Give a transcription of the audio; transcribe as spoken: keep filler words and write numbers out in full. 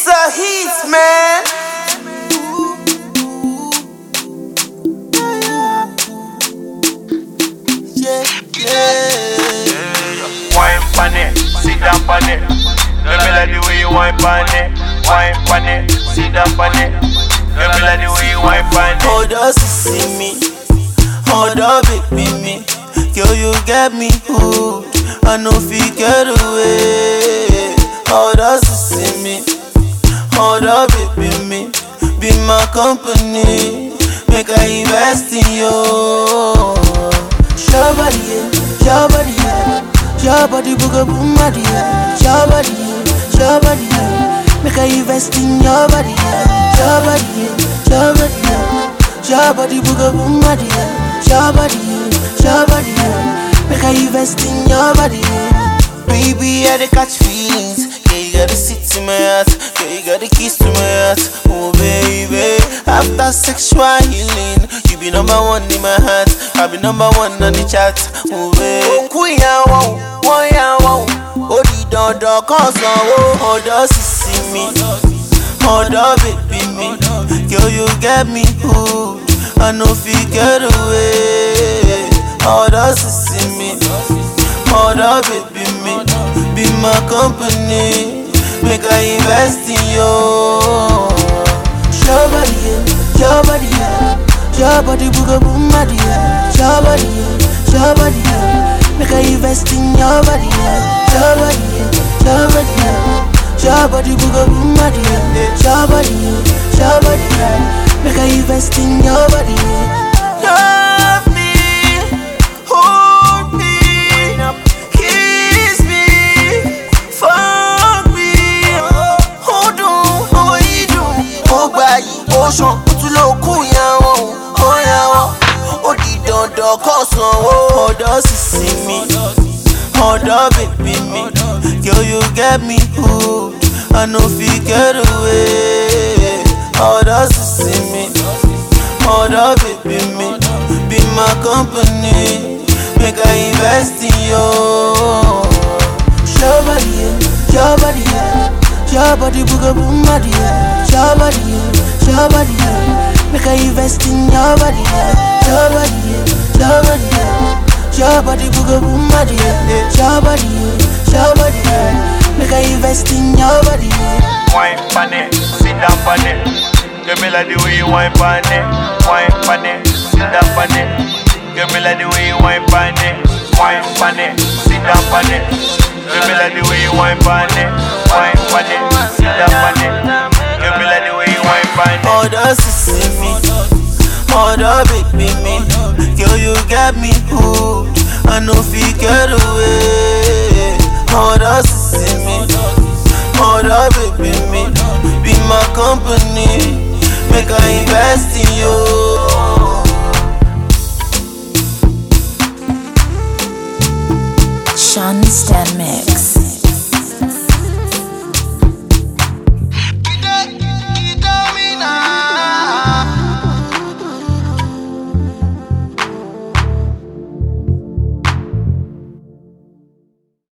It's a heat, man. Yeah, yeah. Wine pan it, sit down pan it. Let me like the way you wine pan it. Wine pan it, sit down pan it. Let me like the way you wine pan it. Hold us to see me, hold up, baby me. Girl, you get me hooked. I know if you get away. Hold us to see me, hold up, baby me. Be my company, make I invest in you. Your body, yeah, your body, yeah. Your body, booga boom, body, yeah. Your body, yeah, your body, yeah. Make I invest in your body, yeah. Your body, yeah, your body, yeah. Your body, booga boom, body, yeah. Your body, yeah, your body, yeah. Make I invest in your body, yeah. Baby, I dey catch feelings. Yeah, you gotta sit to my heart. Yeah, you gotta kiss to my heart. Oh, baby, after sexual healing, you be number one in my heart. I be number one on the chart. Oh, baby. Oh, queen, I want, one, I want. Oh, the dog, dog, cause I want. Oh, does you see me? Oh, dog, baby, me. Girl, you get me hooked. I know if you get away. Oh, does you see me? Oh, dog, baby, me. Be my company. Make I invest in you. Your body, yeah, your body, yeah. Your body, booga boom, body, yeah. Your body, yeah, your body, yeah. Make I invest in your body, yeah. Your body, yeah, your body, yeah. Your body, booga boom, body, yeah. Your body, yeah, your body, yeah. Make I invest in your body, yeah. Love me, hold me, kiss me, fuck me. Hold on, how you do? Oh, baby, ocean, put you low, cool, yeah. Oh, yeah, oh, the dog, dog, cause oh, hold us to see me. Hold up, baby, me. Girl, you get me hooked. I know if you get away. Hold us to see me. Hold up, baby, me. Be my company. Make I invest in you. Your body, yeah, your body, yeah. Your body, booga boom, body, yeah. Your body, yeah, your body, yeah. Make I invest in your body, yeah. Your body, yeah, your body, yeah. Your body, booga boom, body, yeah. Your body, yeah, your body, yeah. Make I invest in your body, yeah. Wine pan it, sit down pan it. Give me like the way you wine pan it. Wine pan it, sit down pan it. Give me like the way you wine pan it. Wine pan it, sit down pan it. Give me like the way you wine pan it. Wine pan it, sit down pan it. Give me like the way you wine pan it. Hold us to see me. Hold up, baby, me. Girl, you got me hooked. I know if you get away. Hold us to see me. Hold up, baby, me. Be my company. Make I invest in you. Sean Step.